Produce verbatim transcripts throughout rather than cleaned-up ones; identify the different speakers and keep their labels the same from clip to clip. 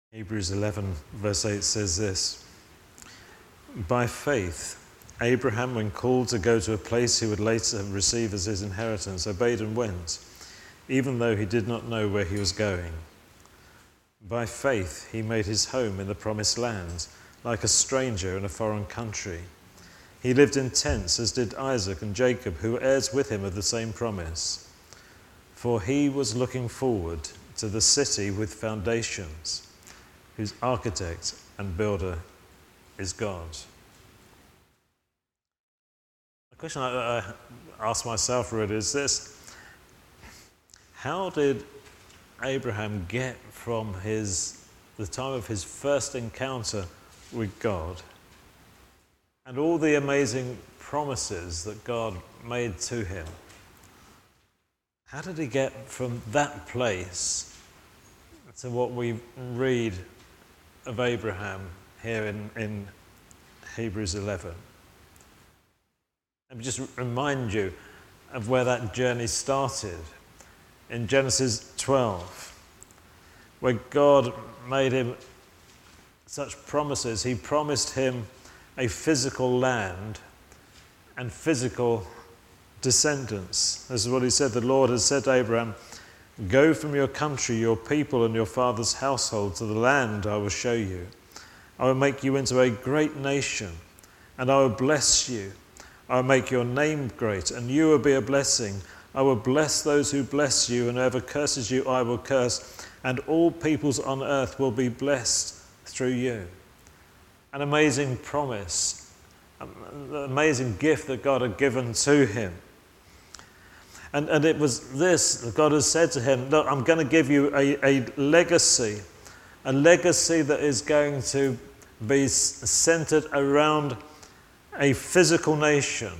Speaker 1: Hebrews eleven verse eight says this: "By faith, Abraham, when called to go to a place he would later receive as his inheritance, obeyed and went, even though he did not know where he was going. By faith, he made his home in the promised land, like a stranger in a foreign country. He lived in tents, as did Isaac and Jacob, who were heirs with him of the same promise. For he was looking forward to the city with foundations, whose architect and builder is God." The question I, I ask myself really is this: how did Abraham get from his the time of his first encounter with God and all the amazing promises that God made to him? How did he get from that place to what we read of Abraham here in, in Hebrews eleven? Let me just remind you of where that journey started. In Genesis twelve, where God made him such promises. He promised him a physical land and physical descendants. This is what he said: "The Lord has said to Abraham, go from your country, your people, and your father's household to the land I will show you. I will make you into a great nation, and I will bless you. I will make your name great, and you will be a blessing. I will bless those who bless you, and whoever curses you I will curse, and all peoples on earth will be blessed through you." An amazing promise, an amazing gift that God had given to him. And, and it was this that God has said to him: "Look, I'm going to give you a, a legacy, a legacy that is going to be centered around a physical nation,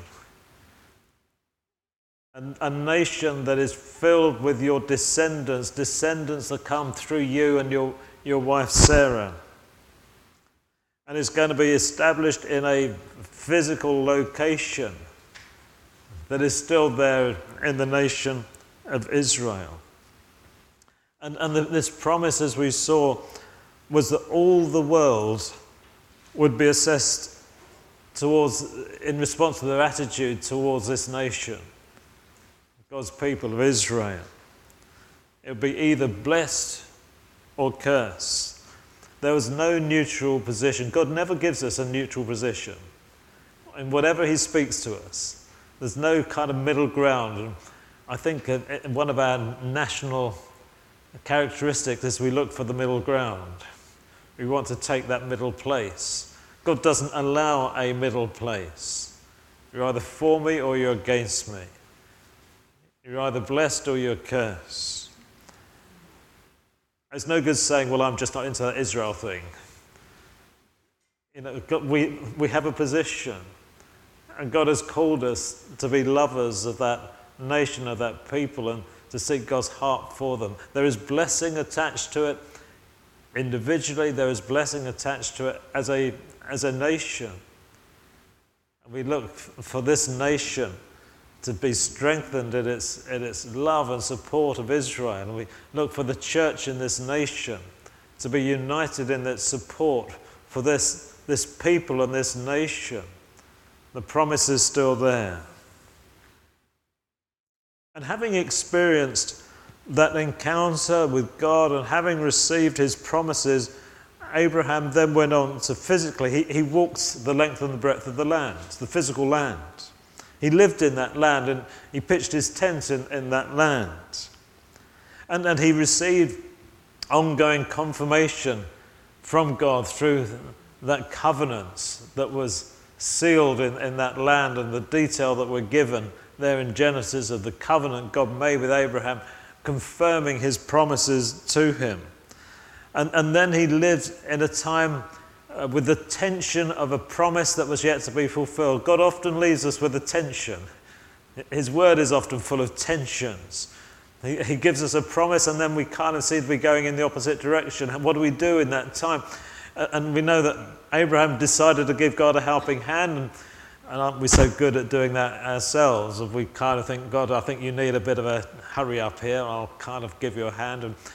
Speaker 1: a, a nation that is filled with your descendants, descendants that come through you and your, your wife Sarah. And it's going to be established in a physical location that is still there in the nation of Israel." And, and the, this promise, as we saw, was that all the world would be assessed towards, in response to their attitude towards this nation, God's people of Israel. It would be either blessed or cursed. There was no neutral position. God never gives us a neutral position. In whatever he speaks to us, there's no kind of middle ground. And I think one of our national characteristics is we look for the middle ground. We want to take that middle place. God doesn't allow a middle place. You're either for me or you're against me. You're either blessed or you're cursed. It's no good saying, "Well, I'm just not into that Israel thing." You know, God, we, we have a position. And God has called us to be lovers of that nation, of that people, and to seek God's heart for them. There is blessing attached to it individually. There is blessing attached to it as a, as a nation. And we look for this nation to be strengthened in its, in its love and support of Israel. And we look for the church in this nation to be united in its support for this, this people and this nation. The promise is still there. And having experienced that encounter with God and having received his promises, Abraham then went on to physically, he, he walked the length and the breadth of the land, the physical land. He lived in that land and he pitched his tent in, in that land. And, and he received ongoing confirmation from God through that covenant that was sealed in, in that land, and the detail that we're given there in Genesis of the covenant God made with Abraham, confirming his promises to him. And, and then he lived in a time uh, with the tension of a promise that was yet to be fulfilled. God often leaves us with a tension. His word is often full of tensions. He, he gives us a promise and then we kind of seem to be going in the opposite direction. What do we do in that time? Uh, and we know that Abraham decided to give God a helping hand, and, and aren't we so good at doing that ourselves? If we kind of think, God, I think you need a bit of a hurry up here, I'll kind of give you a hand. And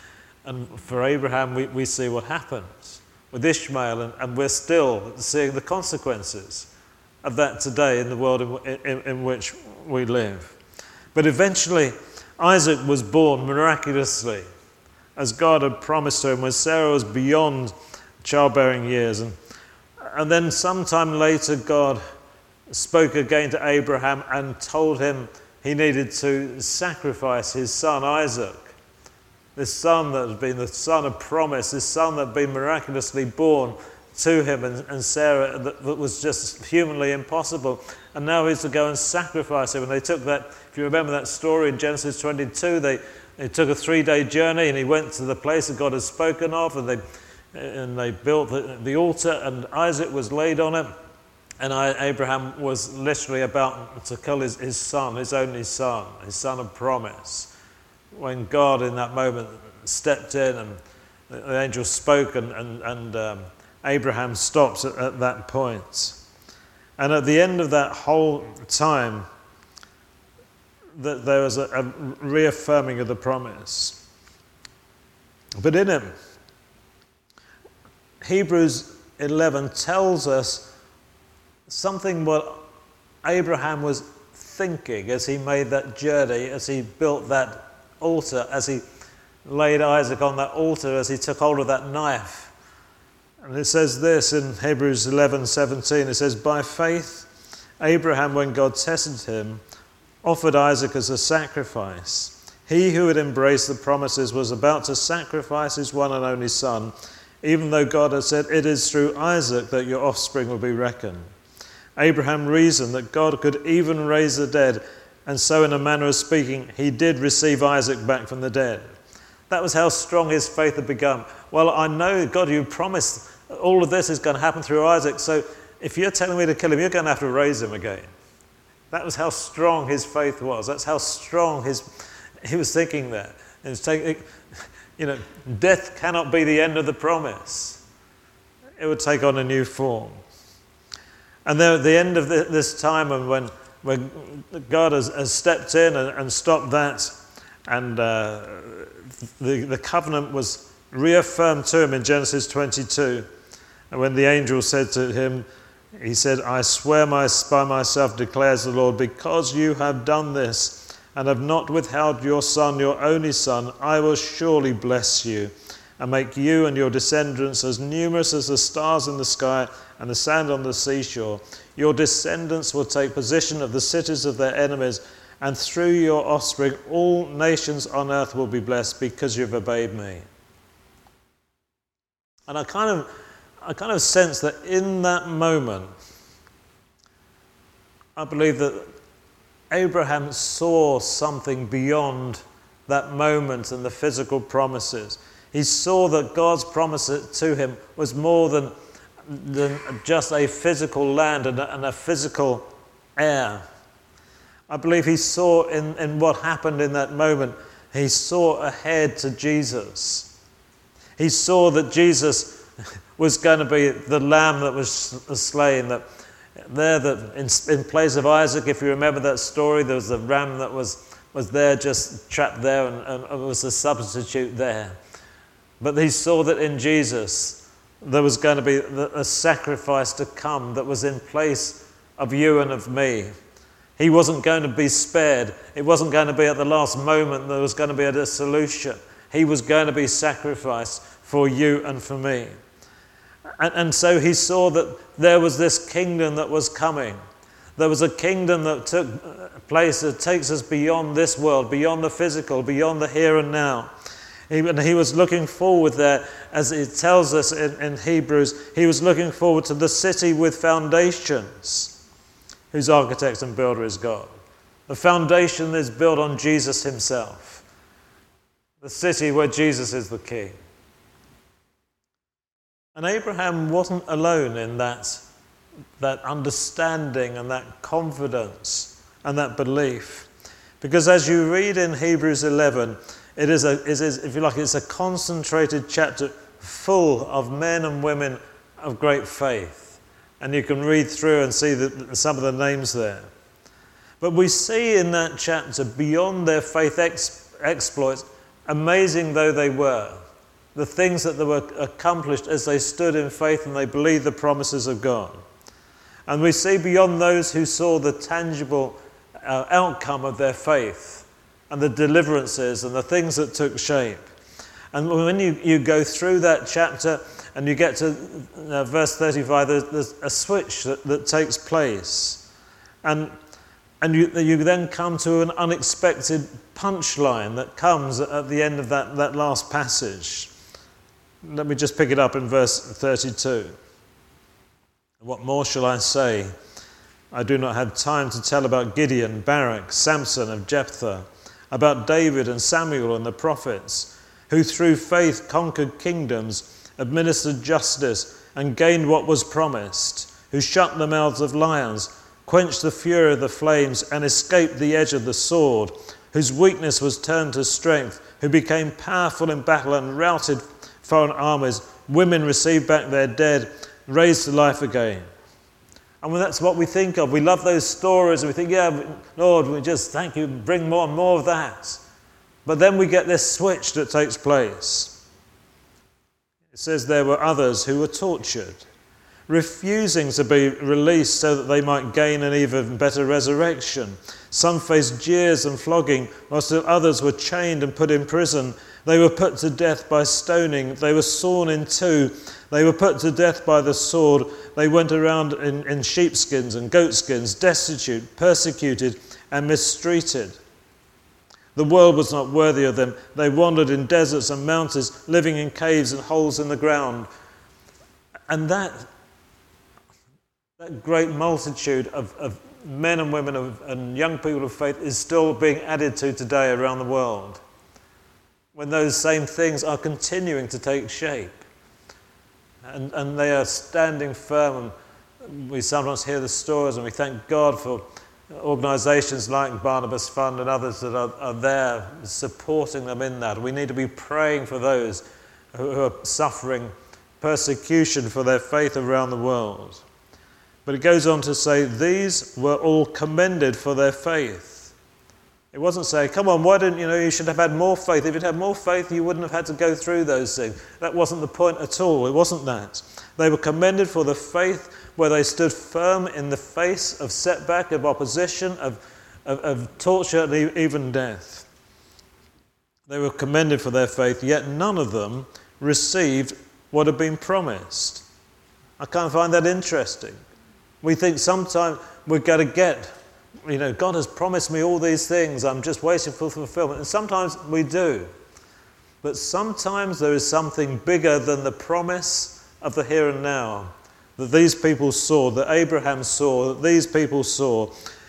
Speaker 1: And for Abraham, we, we see what happens with Ishmael, and, and we're still seeing the consequences of that today in the world in, in, in which we live. But eventually, Isaac was born miraculously, as God had promised to him, when Sarah was beyond childbearing years. And, and then sometime later, God spoke again to Abraham and told him he needed to sacrifice his son Isaac. This son that had been the son of promise, this son that had been miraculously born to him and, and Sarah, that, that was just humanly impossible. And now he's to go and sacrifice him. And they took that, if you remember that story in Genesis twenty-two, they, they took a three-day journey, and he went to the place that God had spoken of, and they and they built the, the altar, and Isaac was laid on it. And I, Abraham was literally about to kill his, his son, his only son, his son of promise, when God in that moment stepped in and the, the angel spoke, and, and, and um, Abraham stops at, at that point. And at the end of that whole time, that there was a, a reaffirming of the promise. But in him, Hebrews eleven tells us something what Abraham was thinking as he made that journey, as he built that altar, as he laid Isaac on that altar, as he took hold of that knife. And it says this in Hebrews eleven seventeen, it says, "By faith Abraham, when God tested him, offered Isaac as a sacrifice. He who had embraced the promises was about to sacrifice his one and only son, even though God had said, 'It is through Isaac that your offspring will be reckoned.' Abraham reasoned that God could even raise the dead, and so in a manner of speaking, he did receive Isaac back from the dead." That was how strong his faith had become. Well, I know, God, you promised all of this is going to happen through Isaac, so if you're telling me to kill him, you're going to have to raise him again. That was how strong his faith was. That's how strong his he was thinking that. It was taking, you know, death cannot be the end of the promise. It would take on a new form. And then at the end of the, this time, and when, when God has, has stepped in and, and stopped that, and uh, the, the covenant was reaffirmed to him in Genesis twenty-two. And when the angel said to him, he said, "I swear my, by myself, declares the Lord, because you have done this and have not withheld your son, your only son, I will surely bless you and make you and your descendants as numerous as the stars in the sky and the sand on the seashore. Your descendants will take possession of the cities of their enemies, and through your offspring all nations on earth will be blessed, because you've obeyed me." And I kind of, I kind of sense that in that moment, I believe that Abraham saw something beyond that moment and the physical promises. He saw that God's promise to him was more than, than just a physical land and a, and a physical heir. I believe he saw in, in what happened in that moment, he saw ahead to Jesus. He saw that Jesus was going to be the lamb that was slain, that there that in, in place of Isaac, if you remember that story, there was a ram that was, was there, just trapped there, and, and it was a substitute there. But he saw that in Jesus there was going to be a sacrifice to come that was in place of you and of me. He wasn't going to be spared. It wasn't going to be at the last moment there was going to be a solution. He was going to be sacrificed for you and for me. And, and so he saw that there was this kingdom that was coming. There was a kingdom that took place that takes us beyond this world, beyond the physical, beyond the here and now. He, and he was looking forward there, as it tells us in, in Hebrews, he was looking forward to the city with foundations, whose architect and builder is God. The foundation is built on Jesus himself. The city where Jesus is the king. And Abraham wasn't alone in that, that understanding and that confidence and that belief. Because as you read in Hebrews eleven, it is, a, it is, if you like, it's a concentrated chapter full of men and women of great faith. And you can read through and see the, some of the names there. But we see in that chapter, beyond their faith ex, exploits, amazing though they were, the things that they were accomplished as they stood in faith and they believed the promises of God. And we see beyond those who saw the tangible uh, outcome of their faith and the deliverances and the things that took shape. And when you, you go through that chapter and you get to uh, verse thirty-five, there's, there's a switch that, that takes place. And, and you, you then come to an unexpected punchline that comes at the end of that, that last passage. Let me just pick it up in verse thirty-two. What more shall I say? I do not have time to tell about Gideon, Barak, Samson, and Jephthah, about David and Samuel and the prophets, who through faith conquered kingdoms, administered justice, and gained what was promised, who shut the mouths of lions, quenched the fury of the flames, and escaped the edge of the sword, whose weakness was turned to strength, who became powerful in battle and routed foreign armies. Women received back their dead, raised to life again. And when that's what we think of, we love those stories and we think, yeah, Lord, we just thank you, bring more and more of that. But then we get this switch that takes place. It says there were others who were tortured, refusing to be released so that they might gain an even better resurrection. Some faced jeers and flogging, while still others were chained and put in prison. They were put to death by stoning. They were sawn in two. They were put to death by the sword. They went around in, in sheepskins and goatskins, destitute, persecuted, and mistreated. The world was not worthy of them. They wandered in deserts and mountains, living in caves and holes in the ground. And that, that great multitude of, of men and women of, and young people of faith is still being added to today around the world, when those same things are continuing to take shape. And, and they are standing firm. And we sometimes hear the stories, and we thank God for organisations like Barnabas Fund and others that are, are there supporting them in that. We need to be praying for those who are suffering persecution for their faith around the world. But it goes on to say, these were all commended for their faith. It wasn't saying, come on, why didn't you know, you should have had more faith. If you'd had more faith, you wouldn't have had to go through those things. That wasn't the point at all. It wasn't that. They were commended for the faith where they stood firm in the face of setback, of opposition, of, of, of torture, and even death. They were commended for their faith, yet none of them received what had been promised. I kind of find that interesting. We think sometimes we've got to get, you know, God has promised me all these things, I'm just waiting for fulfillment. And sometimes we do. But sometimes there is something bigger than the promise of the here and now that these people saw, that Abraham saw, that these people saw.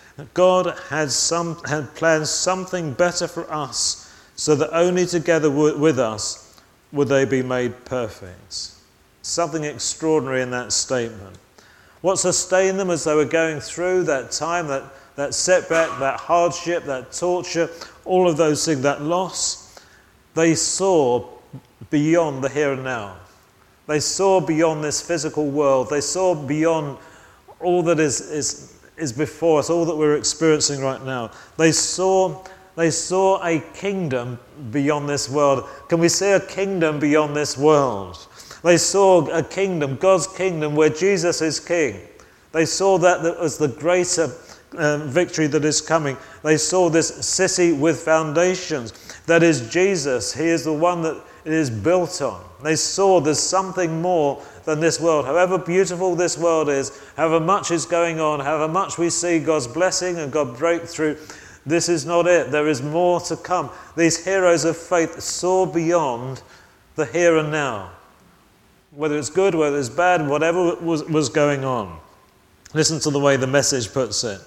Speaker 1: God had, some, had planned something better for us, so that only together with us would they be made perfect. Something extraordinary in that statement. What sustained them as they were going through that time, that, that setback, that hardship, that torture, all of those things, that loss, they saw beyond the here and now. They saw beyond this physical world. They saw beyond all that is, is, is before us, all that we're experiencing right now. They saw, they saw a kingdom beyond this world. Can we see a kingdom beyond this world? They saw a kingdom, God's kingdom, where Jesus is king. They saw that as the greater uh, victory that is coming. They saw this city with foundations. That is Jesus. He is the one that it is built on. They saw there's something more than this world. However beautiful this world is, however much is going on, however much we see God's blessing and God's breakthrough, this is not it. There is more to come. These heroes of faith saw beyond the here and now. Whether it's good, whether it's bad, whatever was, was going on. Listen to the way the Message puts it.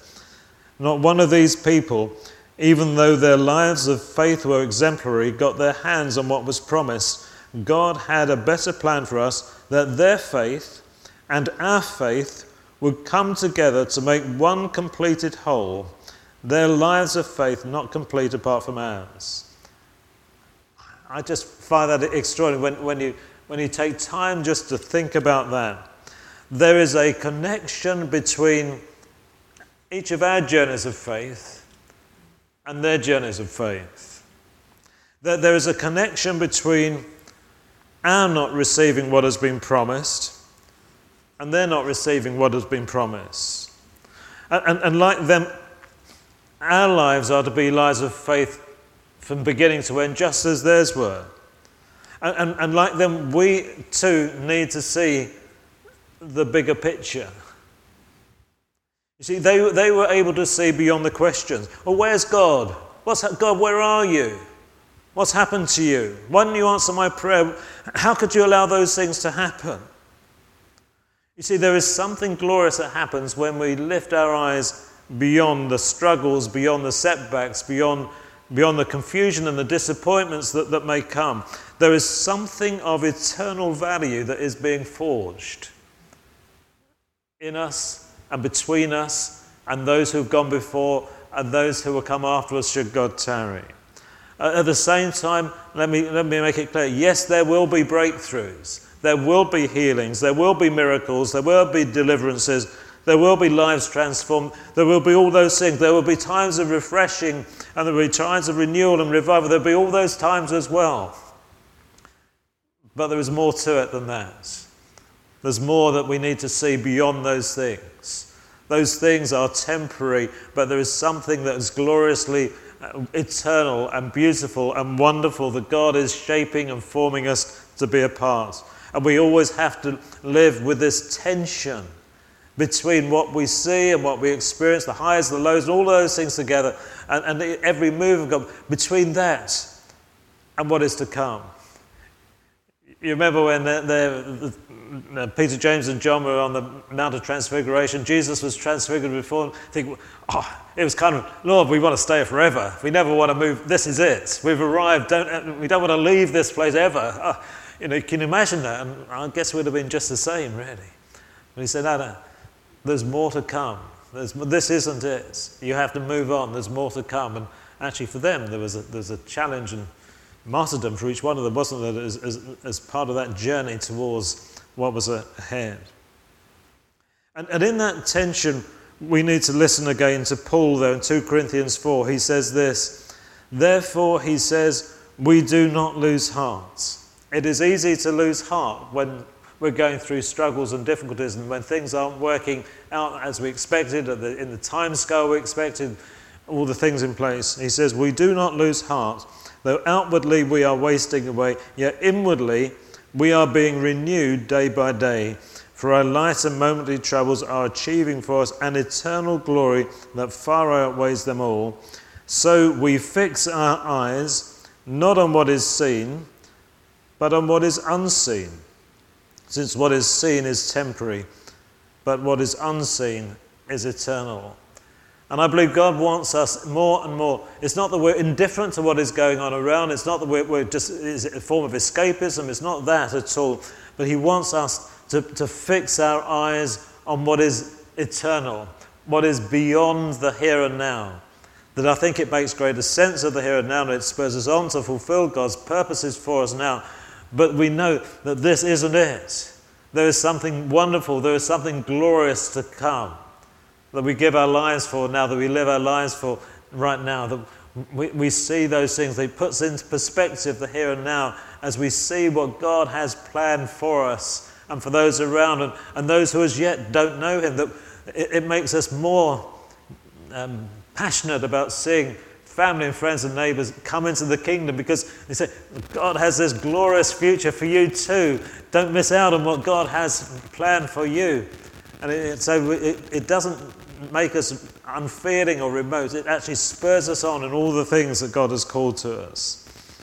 Speaker 1: Not one of these people, even though their lives of faith were exemplary, got their hands on what was promised. God had a better plan for us, that their faith and our faith would come together to make one completed whole. Their lives of faith not complete apart from ours. I just find that extraordinary when, when you when you take time just to think about that. There is a connection between each of our journeys of faith and their journeys of faith. That there is a connection between are not receiving what has been promised, and they're not receiving what has been promised. And, and, and like them, our lives are to be lives of faith from beginning to end, just as theirs were. And, and, and like them, we too need to see the bigger picture. You see, they, they were able to see beyond the questions. Well, where's God? What's ha- God, where are you? What's happened to you? Why didn't you answer my prayer? How could you allow those things to happen? You see, there is something glorious that happens when we lift our eyes beyond the struggles, beyond the setbacks, beyond, beyond the confusion and the disappointments that, that may come. There is something of eternal value that is being forged in us and between us and those who've gone before and those who will come after us should God tarry. Uh, at the same time, let me, let me make it clear, yes, there will be breakthroughs, there will be healings, there will be miracles, there will be deliverances, there will be lives transformed, there will be all those things, there will be times of refreshing and there will be times of renewal and revival, there will be all those times as well. But there is more to it than that. There's more that we need to see beyond those things. Those things are temporary, but there is something that is gloriously eternal and beautiful and wonderful that God is shaping and forming us to be a part. And we always have to live with this tension between what we see and what we experience, the highs, the lows, and all those things together, and, and every move of God, between that and what is to come. You remember when the, the, the, Peter, James and John were on the Mount of Transfiguration, Jesus was transfigured before them. I think, oh, it was kind of, Lord, we want to stay here forever. We never want to move. This is it. We've arrived. Don't, we don't want to leave this place ever. Oh, you know, can you imagine that? And I guess it would have been just the same, really. But he said, no, no, there's more to come. There's, this isn't it. You have to move on. There's more to come. And actually for them, there was a, there was a challenge and martyrdom for each one of them, wasn't there, as, as, as part of that journey towards what was ahead. And, and in that tension, we need to listen again to Paul, though, in two Corinthians four. He says this, therefore, he says, we do not lose heart. It is easy to lose heart when we're going through struggles and difficulties and when things aren't working out as we expected, in the time scale we expected, all the things in place. He says, we do not lose heart. Though outwardly we are wasting away, yet inwardly we are being renewed day by day. For our light and momentary troubles are achieving for us an eternal glory that far outweighs them all. So we fix our eyes not on what is seen, but on what is unseen. Since what is seen is temporary, but what is unseen is eternal. And I believe God wants us more and more. It's not that we're indifferent to what is going on around. It's not that we're, we're just it's a form of escapism. It's not that at all. But he wants us to, to fix our eyes on what is eternal, what is beyond the here and now. That I think it makes greater sense of the here and now, and it spurs us on to fulfill God's purposes for us now. But we know that this isn't it. There is something wonderful. There is something glorious to come that we give our lives for now, that we live our lives for right now, that we, we see those things. They put us into perspective the here and now as we see what God has planned for us and for those around and, and those who as yet don't know him. That it, it makes us more um, passionate about seeing family and friends and neighbours come into the kingdom, because they say, God has this glorious future for you too. Don't miss out on what God has planned for you. And it, so it, it doesn't make us unfeeling or remote. It actually spurs us on in all the things that God has called to us.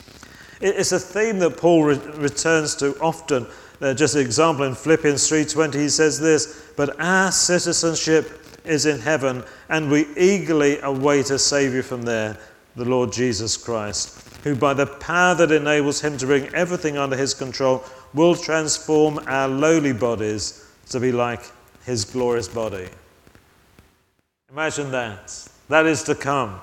Speaker 1: It, it's a theme that Paul re- returns to often. Uh, just an example, in Philippians three twenty, he says this, but our citizenship is in heaven, and we eagerly await a Saviour from there, the Lord Jesus Christ, who by the power that enables him to bring everything under his control will transform our lowly bodies to be like his glorious body. Imagine that. That is to come.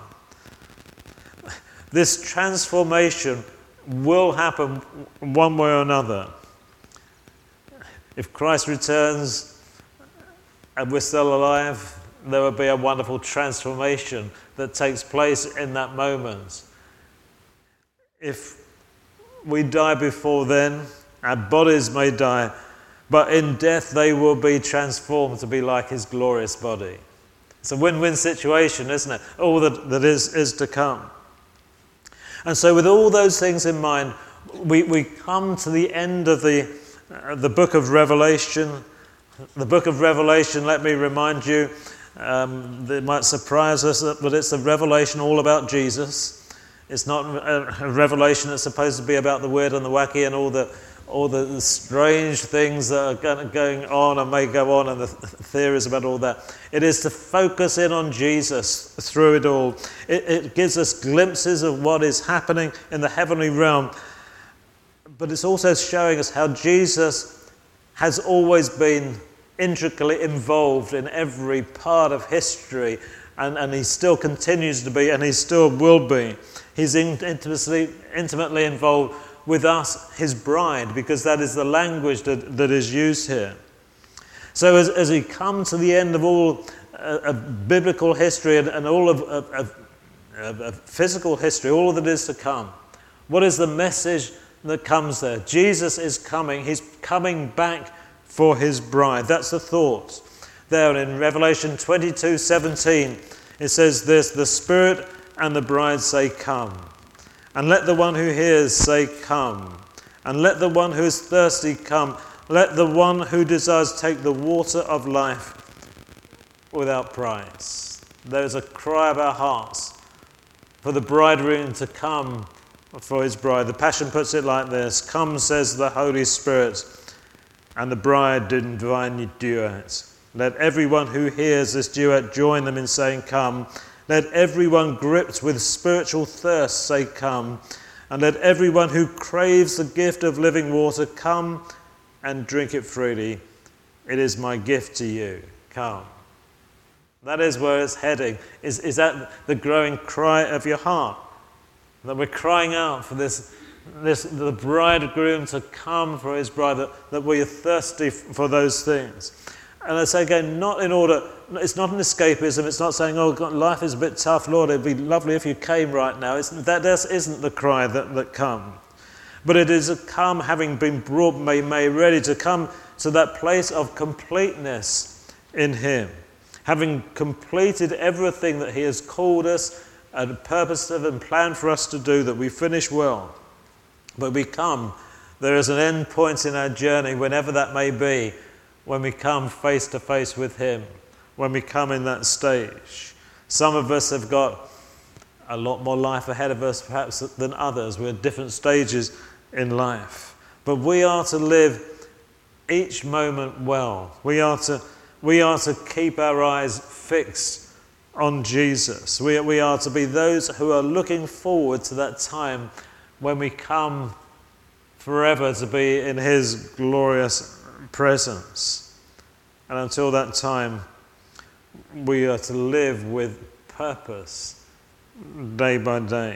Speaker 1: This transformation will happen one way or another. If Christ returns and we're still alive, there will be a wonderful transformation that takes place in that moment. If we die before then, Our bodies may die, but in death they will be transformed to be like his glorious body. It's a win-win situation, isn't it? All that, that is, is to come. And so with all those things in mind, we, we come to the end of the, uh, the book of Revelation. The book of Revelation, let me remind you, um, it might surprise us, but it's a revelation all about Jesus. It's not a, a revelation that's supposed to be about the weird and the wacky and all the all the strange things that are going on and may go on and the theories about all that. It is to focus in on Jesus through it all. It, it gives us glimpses of what is happening in the heavenly realm, but it's also showing us how Jesus has always been intricately involved in every part of history, and, and he still continues to be, and he still will be. He's intimately, intimately involved with us, his bride, because that is the language that, that is used here. So as, as we come to the end of all uh, of biblical history and, and all of, of, of, of physical history, all that is to come, what is the message that comes there? Jesus is coming. He's coming back for his bride. That's the thought. There in Revelation twenty-two seventeen, it says this, "The Spirit and the bride say, 'Come.' And let the one who hears say, 'Come.' And let the one who is thirsty come. Let the one who desires take the water of life without price." There is a cry of our hearts for the bridegroom to come for his bride. The Passion puts it like this: "Come, says the Holy Spirit, and the bride in divine duet. Let everyone who hears this duet join them in saying, 'Come.' Let everyone gripped with spiritual thirst say, 'Come.' And let everyone who craves the gift of living water come and drink it freely. It is my gift to you. Come." That is where it's heading. Is, is that the growing cry of your heart? That we're crying out for this, this the bridegroom to come for his bride, that, that we are thirsty for those things. And I say again, not in order, it's not an escapism, it's not saying, "Oh, God, life is a bit tough, Lord, it'd be lovely if you came right now." It's, that this isn't the cry that, that comes. But it is a come having been brought, made, made ready to come to that place of completeness in him. Having completed everything that he has called us and purposed and planned for us to do, that we finish well. But we come, there is an end point in our journey, whenever that may be, when we come face to face with him, when we come in that stage. Some of us have got a lot more life ahead of us perhaps than others. We're at different stages in life. But we are to live each moment well. We are to, we are to keep our eyes fixed on Jesus. We, we are to be those who are looking forward to that time when we come forever to be in his glorious presence. And until that time, we are to live with purpose day by day.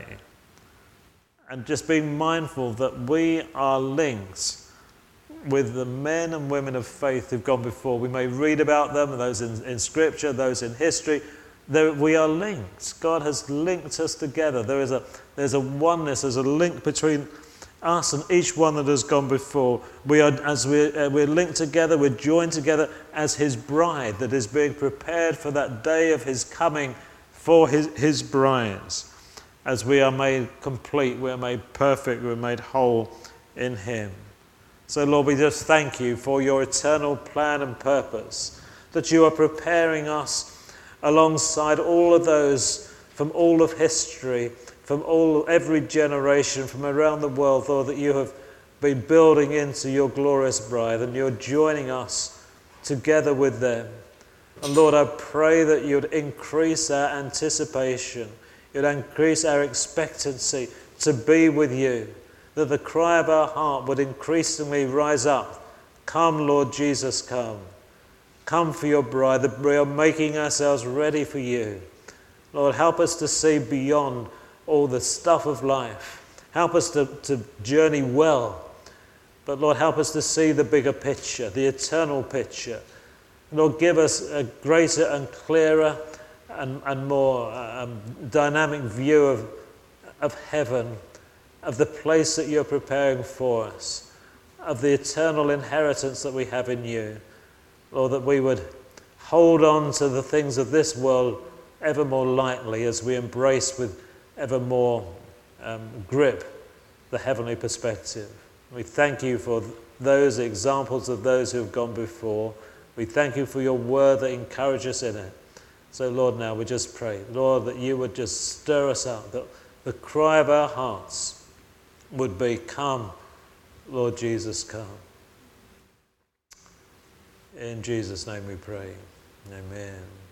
Speaker 1: And just being mindful that we are linked with the men and women of faith who've gone before. We may read about them, those in, in Scripture, those in history. There, we are linked. God has linked us together. There is a, there's a oneness, there's a link between us and each one that has gone before. We are, as we're, uh, we're linked together, we're joined together as his bride that is being prepared for that day of his coming for his, his brides. As we are made complete, we're made perfect, we're made whole in him. So Lord, we just thank you for your eternal plan and purpose, that you are preparing us alongside all of those from all of history, from all every generation, from around the world, Lord, that you have been building into your glorious bride, and you're joining us together with them. And Lord, I pray that you'd increase our anticipation, you'd increase our expectancy to be with you, that the cry of our heart would increasingly rise up. Come, Lord Jesus, come. Come for your bride, that we are making ourselves ready for you. Lord, help us to see beyond all the stuff of life. Help us to, to journey well. But Lord, help us to see the bigger picture, the eternal picture. Lord, give us a greater and clearer and, and more um, dynamic view of, of heaven, of the place that you're preparing for us. of the eternal inheritance that we have in you. Lord, that we would hold on to the things of this world ever more lightly as we embrace with ever more um, grip the heavenly perspective. We thank you for those examples of those who have gone before. We thank you for your word that encourages us in it. So, Lord, now we just pray, Lord, that you would just stir us up, that the cry of our hearts would be, come, Lord Jesus, come. In Jesus' name we pray. Amen.